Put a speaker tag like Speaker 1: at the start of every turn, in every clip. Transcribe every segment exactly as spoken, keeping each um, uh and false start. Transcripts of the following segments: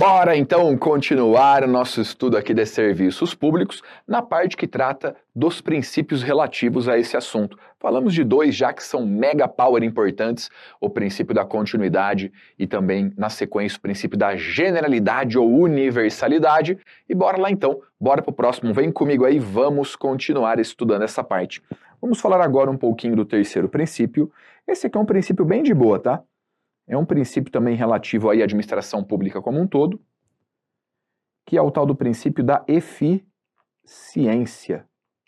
Speaker 1: Bora então continuar o nosso estudo aqui de serviços públicos na parte que trata dos princípios relativos a esse assunto. Falamos de dois já que são mega power importantes, o princípio da continuidade e também na sequência o princípio da generalidade ou universalidade. E bora lá então, bora pro próximo, vem comigo aí, vamos continuar estudando essa parte. Vamos falar agora um pouquinho do terceiro princípio. Esse aqui é um princípio bem de boa, tá? É um princípio também relativo aí à administração pública como um todo, que é o tal do princípio da eficiência.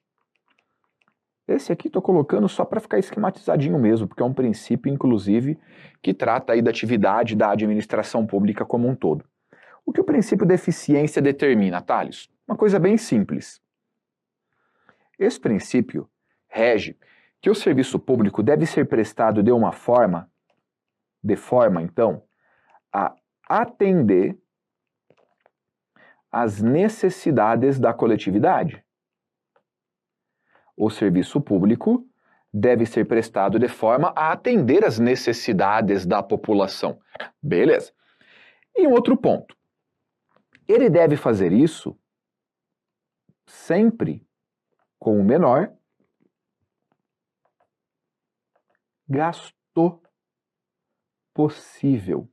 Speaker 1: Esse aqui estou colocando só para ficar esquematizadinho mesmo, porque é um princípio, inclusive, que trata aí da atividade da administração pública como um todo. O que o princípio da eficiência determina, Thales? Uma coisa bem simples. Esse princípio rege que o serviço público deve ser prestado de uma forma de forma, então, a atender às necessidades da coletividade. O serviço público deve ser prestado de forma a atender às necessidades da população. Beleza. E um outro ponto. Ele deve fazer isso sempre com o menor gasto possível.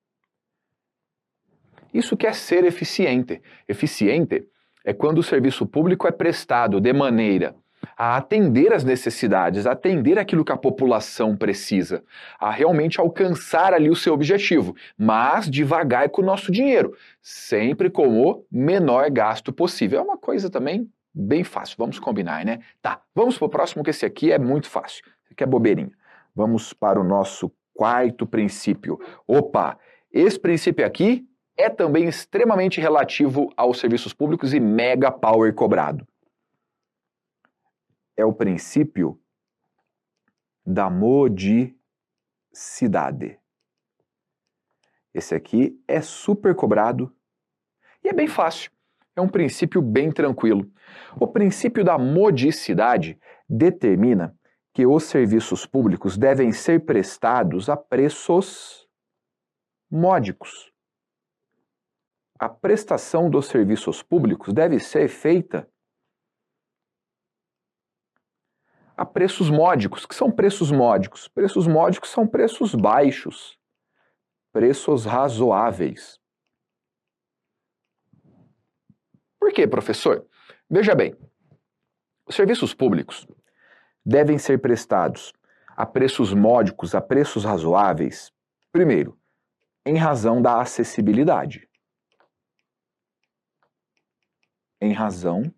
Speaker 1: Isso que é ser eficiente. Eficiente é quando o serviço público é prestado de maneira a atender às necessidades, a atender aquilo que a população precisa, a realmente alcançar ali o seu objetivo, mas devagar com o nosso dinheiro, sempre com o menor gasto possível. É uma coisa também bem fácil, vamos combinar, né? Tá, vamos para o próximo, que esse aqui é muito fácil, esse aqui é bobeirinha. Vamos para o nosso quarto princípio. Opa, esse princípio aqui é também extremamente relativo aos serviços públicos e mega power cobrado. É o princípio da modicidade. Esse aqui é super cobrado e é bem fácil. É um princípio bem tranquilo. O princípio da modicidade determina que os serviços públicos devem ser prestados a preços módicos. A prestação dos serviços públicos deve ser feita a preços módicos. Que são preços módicos? Preços módicos são preços baixos, preços razoáveis. Por quê, professor? Veja bem, os serviços públicos devem ser prestados a preços módicos, a preços razoáveis, primeiro, em razão da acessibilidade. Em razão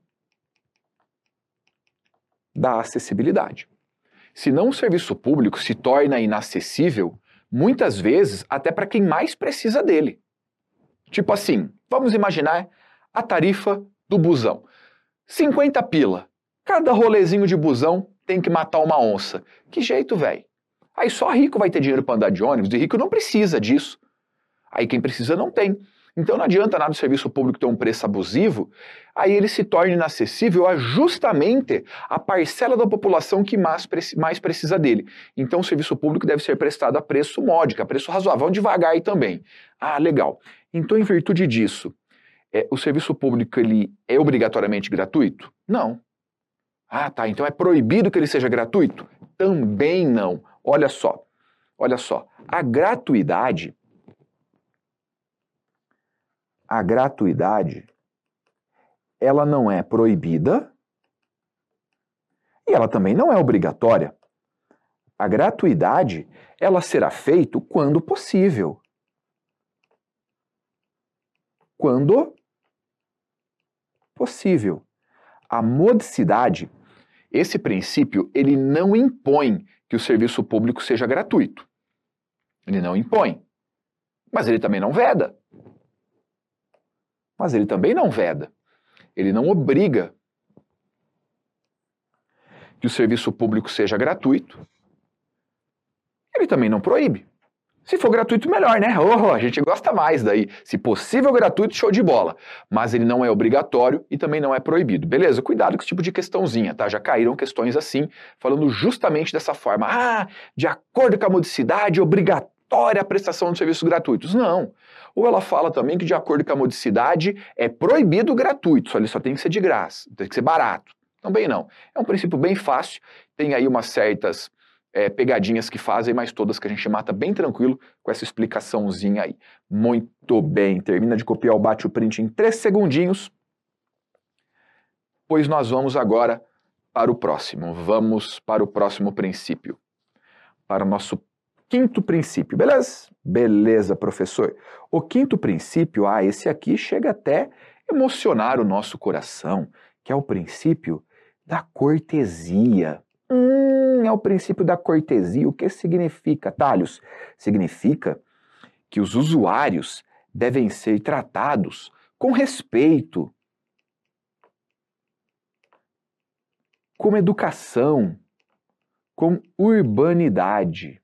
Speaker 1: da acessibilidade. Senão o serviço público se torna inacessível, muitas vezes até para quem mais precisa dele. Tipo assim, vamos imaginar a tarifa do busão. cinquenta pila. Cada rolezinho de busão tem que matar uma onça. Que jeito, velho? Aí só rico vai ter dinheiro para andar de ônibus, e rico não precisa disso. Aí quem precisa não tem. Então não adianta nada o serviço público ter um preço abusivo, aí ele se torna inacessível a justamente a parcela da população que mais, mais precisa dele. Então o serviço público deve ser prestado a preço módico, a preço razoável. Vamos devagar aí também. Ah, legal. Então, em virtude disso, é, o serviço público ele é obrigatoriamente gratuito? Não. Ah, tá, então é proibido que ele seja gratuito? Também não. Olha só, olha só, a gratuidade, a gratuidade, ela não é proibida e ela também não é obrigatória. A gratuidade, ela será feita quando possível. Quando possível. A modicidade, esse princípio, ele não impõe que o serviço público seja gratuito. Ele não impõe. Mas ele também não veda. Mas ele também não veda. Ele não obriga que o serviço público seja gratuito. Ele também não proíbe. Se for gratuito, melhor, né? Oh, a gente gosta mais daí. Se possível gratuito, show de bola. Mas ele não é obrigatório e também não é proibido. Beleza? Cuidado com esse tipo de questãozinha, tá? Já caíram questões assim, falando justamente dessa forma. Ah, de acordo com a modicidade, obrigatório obrigatória a prestação de serviços gratuitos. Não. Ou ela fala também que, de acordo com a modicidade, é proibido o gratuito, só ele só tem que ser de graça, tem que ser barato. Também não. É um princípio bem fácil, tem aí umas certas é, pegadinhas que fazem, mas todas que a gente mata bem tranquilo com essa explicaçãozinha aí. Muito bem, termina de copiar o bate o print em três segundinhos, pois nós vamos agora para o próximo. Vamos para o próximo princípio. Para o nosso quinto princípio, beleza? Beleza, professor. O quinto princípio, ah, esse aqui chega até emocionar o nosso coração, que é o princípio da cortesia. Hum, é o princípio da cortesia. O que significa, Thales? Significa que os usuários devem ser tratados com respeito, com educação, com urbanidade,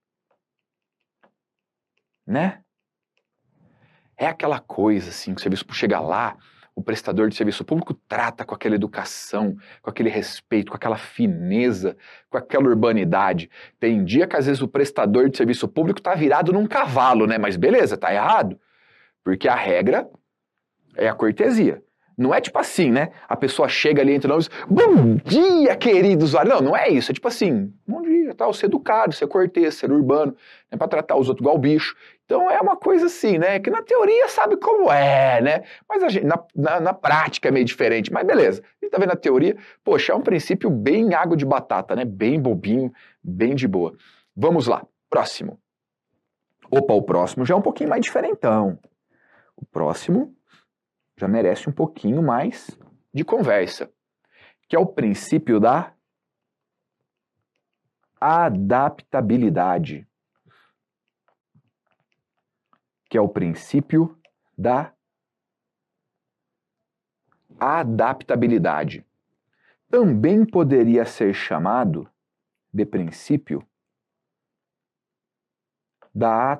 Speaker 1: né? É aquela coisa assim, que o serviço chega lá, o prestador de serviço público trata com aquela educação, com aquele respeito, com aquela fineza, com aquela urbanidade. Tem dia que às vezes o prestador de serviço público tá virado num cavalo, né? Mas beleza, tá errado, porque a regra é a cortesia. Não é tipo assim, né? A pessoa chega ali entre nós, bom dia, querido usuário. Não, não é isso. É tipo assim, bom dia, tal, ser educado, ser cortês, ser urbano, né? Pra tratar os outros igual bicho. Então é uma coisa assim, né? Que na teoria sabe como é, né? Mas a gente, na, na, na prática é meio diferente. Mas beleza, a gente tá vendo a teoria. Poxa, é um princípio bem água de batata, né? Bem bobinho, bem de boa. Vamos lá, próximo. Opa, o próximo já é um pouquinho mais diferentão. O próximo já merece um pouquinho mais de conversa, que é o princípio da adaptabilidade. Que é o princípio da adaptabilidade. Também poderia ser chamado de princípio da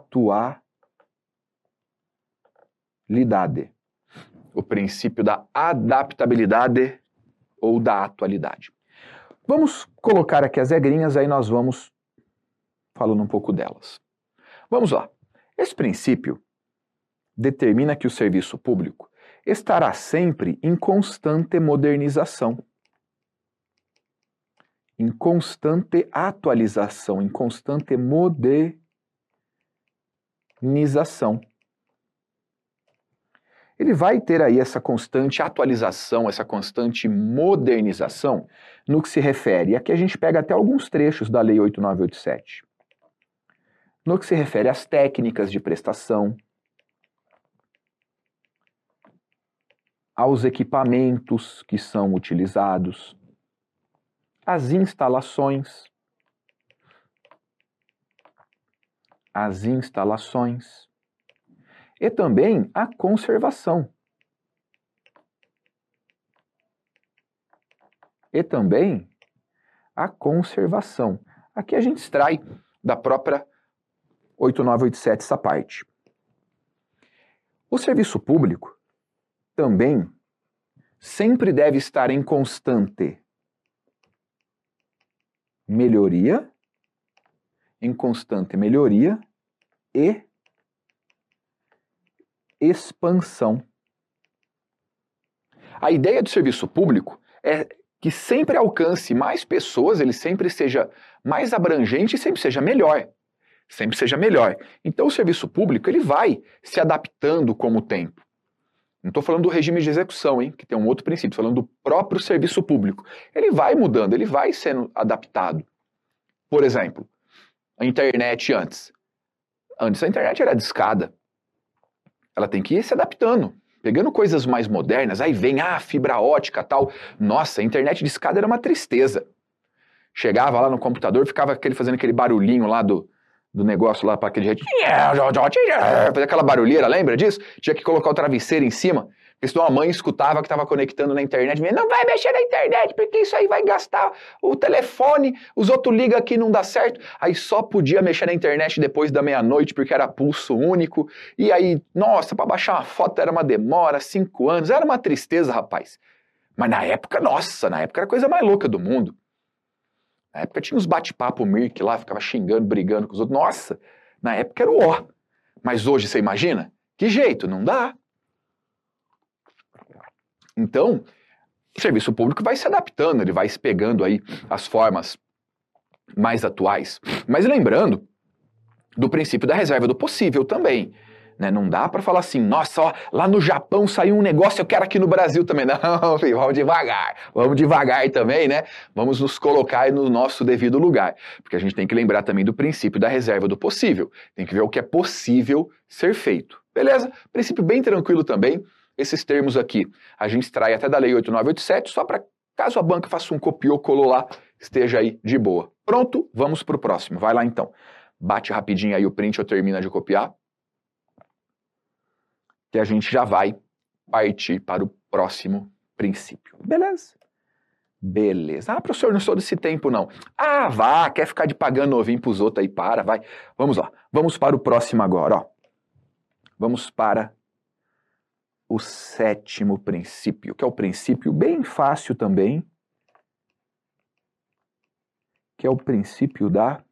Speaker 1: atualidade. O princípio da adaptabilidade ou da atualidade. Vamos colocar aqui as regrinhas, aí nós vamos falando um pouco delas. Vamos lá. Esse princípio determina que o serviço público estará sempre em constante modernização, em constante atualização, em constante modernização. Ele vai ter aí essa constante atualização, essa constante modernização no que se refere, e aqui a gente pega até alguns trechos da Lei oito nove oito sete, no que se refere às técnicas de prestação, aos equipamentos que são utilizados, às instalações, às instalações, e também a conservação. E também a conservação. Aqui a gente extrai da própria oito nove oito sete essa parte. O serviço público também sempre deve estar em constante melhoria, em constante melhoria e expansão. A ideia do serviço público é que sempre alcance mais pessoas, ele sempre seja mais abrangente e sempre seja melhor. Sempre seja melhor. Então o serviço público ele vai se adaptando com o tempo. Não estou falando do regime de execução, hein, que tem um outro princípio, estou falando do próprio serviço público. Ele vai mudando, ele vai sendo adaptado. Por exemplo, a internet antes. Antes a internet era discada. Ela tem que ir se adaptando, pegando coisas mais modernas, aí vem, ah, fibra ótica tal. Nossa, a internet de escada era uma tristeza. Chegava lá no computador, ficava aquele, fazendo aquele barulhinho lá do, do negócio lá para aquele jeito. Fazia aquela barulheira, lembra disso? Tinha que colocar o travesseiro em cima, porque senão a mãe escutava que estava conectando na internet, não vai mexer na internet, porque isso aí vai gastar o telefone, os outros ligam aqui não dá certo. Aí só podia mexer na internet depois da meia-noite, porque era pulso único, e aí, nossa, para baixar uma foto era uma demora, cinco anos, era uma tristeza, rapaz. Mas na época, nossa, na época era a coisa mais louca do mundo. Na época tinha uns bate-papo Mirk lá, ficava xingando, brigando com os outros, nossa, Na época era o ó. Mas hoje, você imagina? Que jeito? Não dá. Então, o serviço público vai se adaptando, ele vai se pegando aí as formas mais atuais. Mas lembrando do princípio da reserva do possível também. Né? Não dá para falar assim, nossa, ó, lá no Japão saiu um negócio, eu quero aqui no Brasil também. Não, filho, vamos devagar, vamos devagar também, né? Vamos nos colocar no nosso devido lugar. Porque a gente tem que lembrar também do princípio da reserva do possível. Tem que ver o que é possível ser feito. Beleza? Princípio bem tranquilo também. Esses termos aqui a gente extrai até da Lei oito nove oito sete, só para caso a banca faça um copiou, colou lá, esteja aí de boa. Pronto? Vamos para o próximo. Vai lá então. Bate rapidinho aí o print ou termina de copiar. Que a gente já vai partir para o próximo princípio. Beleza? Beleza. Ah, professor, não sou desse tempo, não. Ah, vá, quer ficar de pagando novinho para os outros aí, para, vai. Vamos lá. Vamos para o próximo agora, ó. Vamos para o sétimo princípio, que é o princípio bem fácil também, que é o princípio da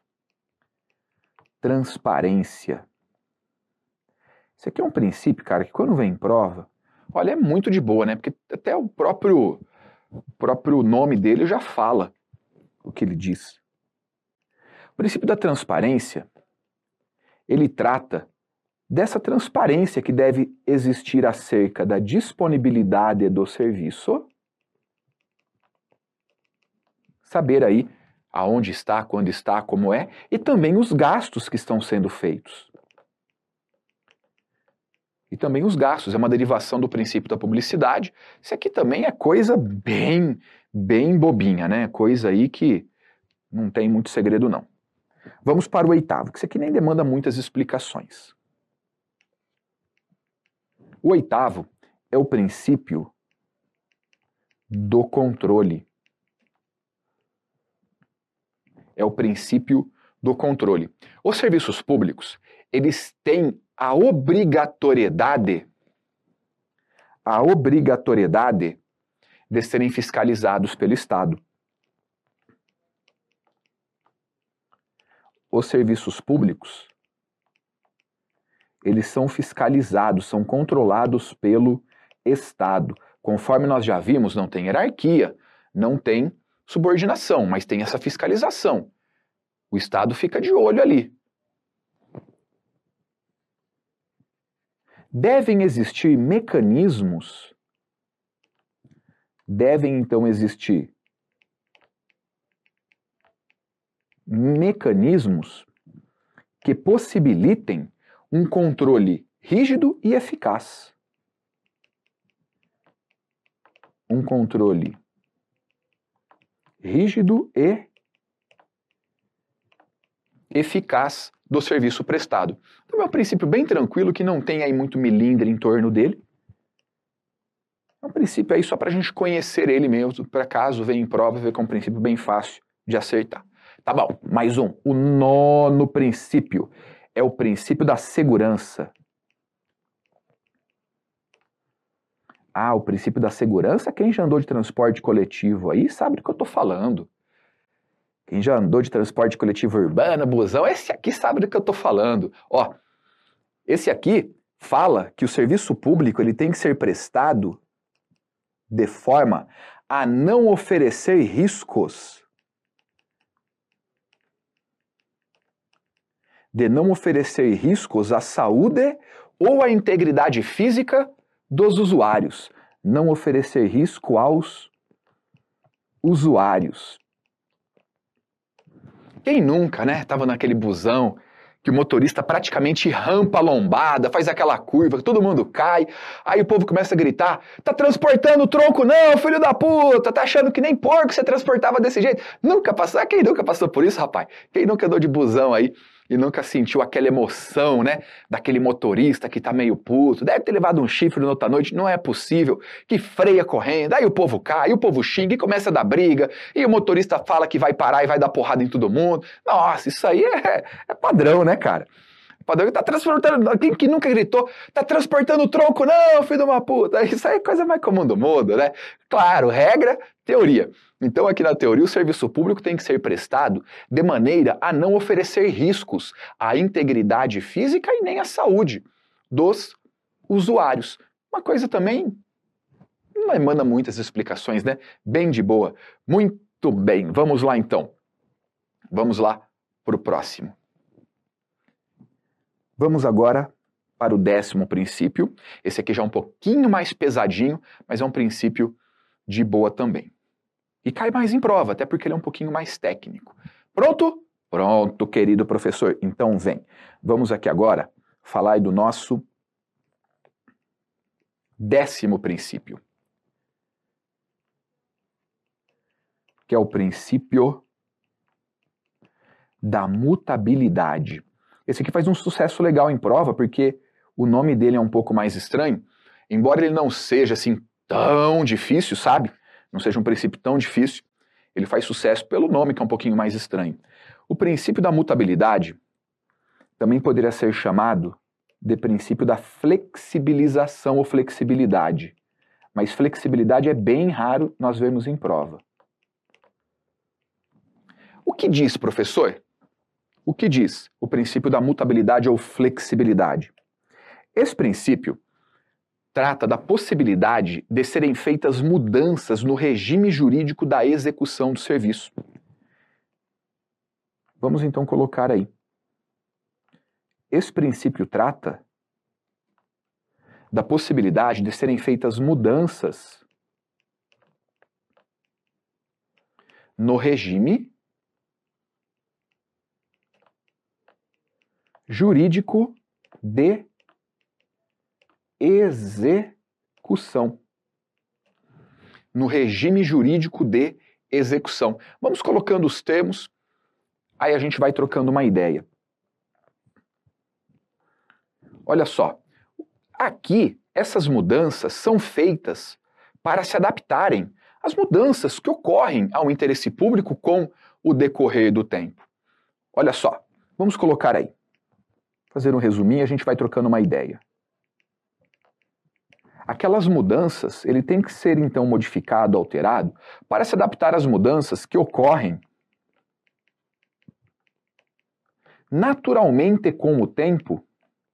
Speaker 1: transparência. Esse aqui é um princípio, cara, que quando vem em prova, olha, é muito de boa, né? Porque até o próprio, o próprio nome dele já fala o que ele diz. O princípio da transparência, ele trata dessa transparência que deve existir acerca da disponibilidade do serviço, saber aí aonde está, quando está, como é, e também os gastos que estão sendo feitos. E também os gastos, é uma derivação do princípio da publicidade. Isso aqui também é coisa bem, bem bobinha, né? Coisa aí que não tem muito segredo não. Vamos para o oitavo, que isso aqui nem demanda muitas explicações. O oitavo é o princípio do controle. É o princípio do controle. Os serviços públicos, eles têm a obrigatoriedade, a obrigatoriedade de serem fiscalizados pelo Estado. Os serviços públicos, eles são fiscalizados, são controlados pelo Estado. Conforme nós já vimos, não tem hierarquia, não tem subordinação, mas tem essa fiscalização. O Estado fica de olho ali. Devem existir mecanismos, devem então existir mecanismos que possibilitem um controle rígido e eficaz. Um controle rígido e eficaz do serviço prestado. Então é um princípio bem tranquilo, que não tem aí muito milindre em torno dele. É um princípio aí só para a gente conhecer ele mesmo, para caso venha em prova, ver que é um princípio bem fácil de acertar. Tá bom, mais um. O nono princípio é o princípio da segurança. Ah, o princípio da segurança, quem já andou de transporte coletivo aí sabe do que eu tô falando. Quem já andou de transporte coletivo urbano, busão, esse aqui sabe do que eu tô falando. Ó, esse aqui fala que o serviço público ele tem que ser prestado de forma a não oferecer riscos, de não oferecer riscos à saúde ou à integridade física dos usuários. Não oferecer risco aos usuários. Quem nunca, né, tava naquele busão que o motorista praticamente rampa a lombada, faz aquela curva, todo mundo cai, aí o povo começa a gritar, tá transportando o tronco não, filho da puta, tá achando que nem porco você transportava desse jeito. Nunca passou, quem nunca passou por isso, rapaz? Quem nunca andou de busão aí e nunca sentiu aquela emoção, né, daquele motorista que tá meio puto, deve ter levado um chifre na outra noite, não é possível, que freia correndo, aí o povo cai, aí o povo xinga e começa a dar briga, e o motorista fala que vai parar e vai dar porrada em todo mundo. Nossa, isso aí é, é padrão, né, cara? Padrão que tá transportando, quem que nunca gritou, tá transportando o tronco, não, filho de uma puta, isso aí é coisa mais comum do mundo, né? Claro, regra Teoria. Então, aqui na teoria, o serviço público tem que ser prestado de maneira a não oferecer riscos à integridade física e nem à saúde dos usuários. Uma coisa também não emana muitas explicações, né? Bem de boa. Muito bem. Vamos lá, então. Vamos lá para o próximo. Vamos agora para o décimo princípio. Esse aqui já é um pouquinho mais pesadinho, mas é um princípio de boa também. E cai mais em prova, até porque ele é um pouquinho mais técnico. Pronto? Pronto, querido professor. Então vem. Vamos aqui agora falar do nosso décimo princípio, que é o princípio da mutabilidade. Esse aqui faz um sucesso legal em prova, porque o nome dele é um pouco mais estranho, embora ele não seja assim tão difícil, sabe? Não seja um princípio tão difícil, ele faz sucesso pelo nome, que é um pouquinho mais estranho. O princípio da mutabilidade também poderia ser chamado de princípio da flexibilização ou flexibilidade. Mas flexibilidade é bem raro nós vermos em prova. O que diz, professor? O que diz o princípio da mutabilidade ou flexibilidade? Esse princípio trata da possibilidade de serem feitas mudanças no regime jurídico da execução do serviço. Vamos então colocar aí. Esse princípio trata da possibilidade de serem feitas mudanças no regime jurídico de execução. No regime jurídico de execução. Vamos colocando os termos, aí a gente vai trocando uma ideia. Olha só, aqui essas mudanças são feitas para se adaptarem às mudanças que ocorrem ao interesse público com o decorrer do tempo. Olha só, vamos colocar aí. Fazer um resuminho e a gente vai trocando uma ideia. Aquelas mudanças, ele tem que ser então modificado, alterado, para se adaptar às mudanças que ocorrem naturalmente com o tempo.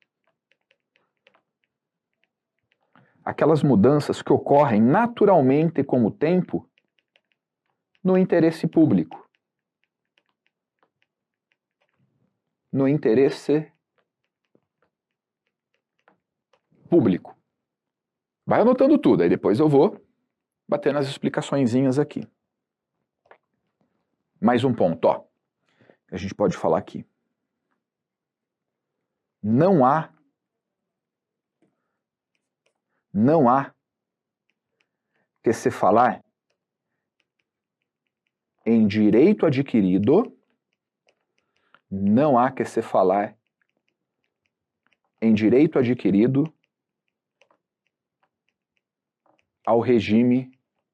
Speaker 1: Aquelas mudanças que ocorrem naturalmente com o tempo no interesse público. No interesse público. Vai anotando tudo, aí depois eu vou bater nas explicaçõezinhas aqui. Mais um ponto, ó. A gente pode falar aqui. Não há Não há que se falar em direito adquirido, não há que se falar em direito adquirido ao regime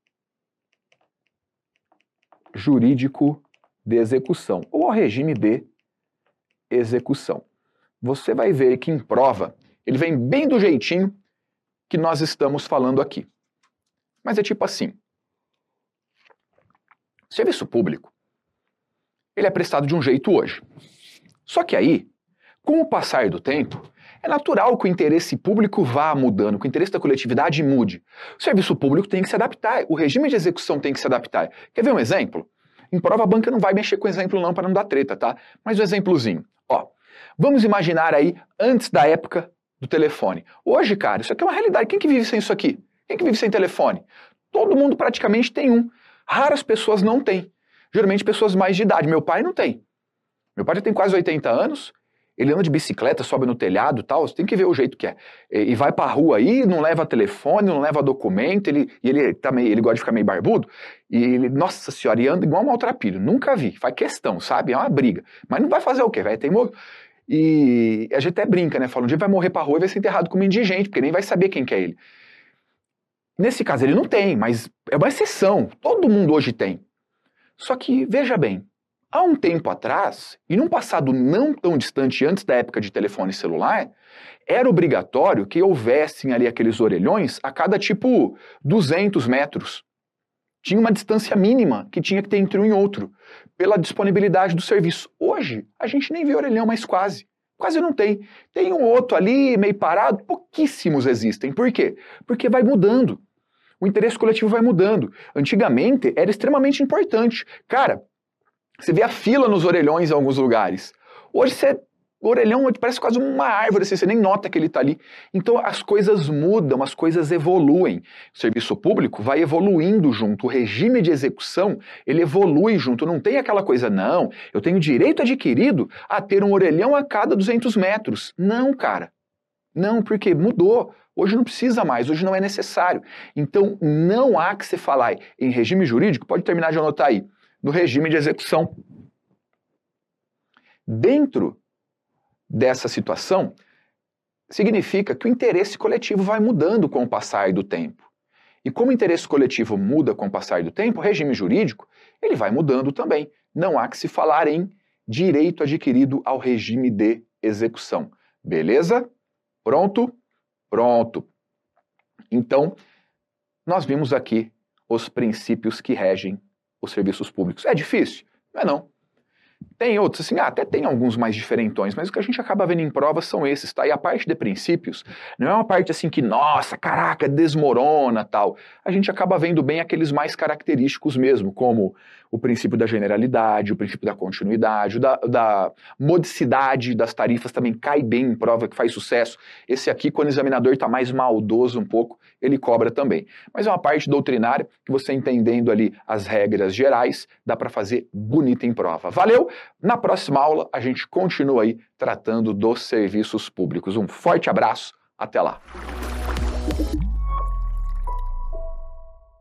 Speaker 1: jurídico de execução, ou ao regime de execução. Você vai ver que em prova, ele vem bem do jeitinho que nós estamos falando aqui. Mas é tipo assim, serviço público, ele é prestado de um jeito hoje. Só que aí, com o passar do tempo, é natural que o interesse público vá mudando, que o interesse da coletividade mude. O serviço público tem que se adaptar, o regime de execução tem que se adaptar. Quer ver um exemplo? Em prova a banca não vai mexer com exemplo não para não dar treta, tá? Mas um exemplozinho, ó. Vamos imaginar aí antes da época do telefone. Hoje, cara, isso aqui é uma realidade. Quem que vive sem isso aqui? Quem que vive sem telefone? Todo mundo praticamente tem um. Raras pessoas não têm. Geralmente pessoas mais de idade. Meu pai não tem. Meu pai já tem quase oitenta anos, ele anda de bicicleta, sobe no telhado e tal, você tem que ver o jeito que é. E vai pra rua aí, não leva telefone, não leva documento, ele, e ele, tá meio, ele gosta de ficar meio barbudo, e ele, nossa senhora, e anda igual um maltrapilho. Nunca vi, faz questão, sabe? É uma briga. Mas não vai fazer o quê? Vai ter morro. E a gente até brinca, né? Fala, um dia vai morrer pra rua e vai ser enterrado como indigente, porque nem vai saber quem que é ele. Nesse caso ele não tem, mas é uma exceção. Todo mundo hoje tem. Só que, veja bem, há um tempo atrás, e num passado não tão distante antes da época de telefone celular, era obrigatório que houvessem ali aqueles orelhões a cada tipo duzentos metros. tinha uma distância mínima que tinha que ter entre um e outro, pela disponibilidade do serviço. Hoje, a gente nem vê orelhão mais quase. Quase não tem. Tem um outro ali, meio parado, pouquíssimos existem. Por quê? Porque vai mudando. O interesse coletivo vai mudando. Antigamente, era extremamente importante. Cara, você vê a fila nos orelhões em alguns lugares. Hoje, você... o orelhão parece quase uma árvore, assim, você nem nota que ele está ali. Então as coisas mudam, as coisas evoluem. O serviço público vai evoluindo junto, o regime de execução, ele evolui junto. Não tem aquela coisa, não, eu tenho direito adquirido a ter um orelhão a cada duzentos metros. Não, cara. Não, porque mudou. Hoje não precisa mais, hoje não é necessário. Então não há que se falar em regime jurídico, pode terminar de anotar aí, no regime de execução. Dentro dessa situação, significa que o interesse coletivo vai mudando com o passar do tempo. E como o interesse coletivo muda com o passar do tempo, o regime jurídico ele vai mudando também. Não há que se falar em direito adquirido ao regime de execução. Beleza? Pronto? Pronto. Então, nós vimos aqui os princípios que regem os serviços públicos. É difícil? Não é não. Tem outros, assim, ah, até tem alguns mais diferentões, mas o que a gente acaba vendo em provas são esses, tá? E a parte de princípios não é uma parte assim que, nossa, caraca, desmorona, tal. A gente acaba vendo bem aqueles mais característicos mesmo, como o princípio da generalidade, o princípio da continuidade, o da, da modicidade das tarifas também cai bem em prova, que faz sucesso. Esse aqui, quando o examinador está mais maldoso um pouco, ele cobra também. Mas é uma parte doutrinária que você entendendo ali as regras gerais, dá para fazer bonita em prova. Valeu? Na próxima aula, a gente continua aí tratando dos serviços públicos. Um forte abraço, até lá!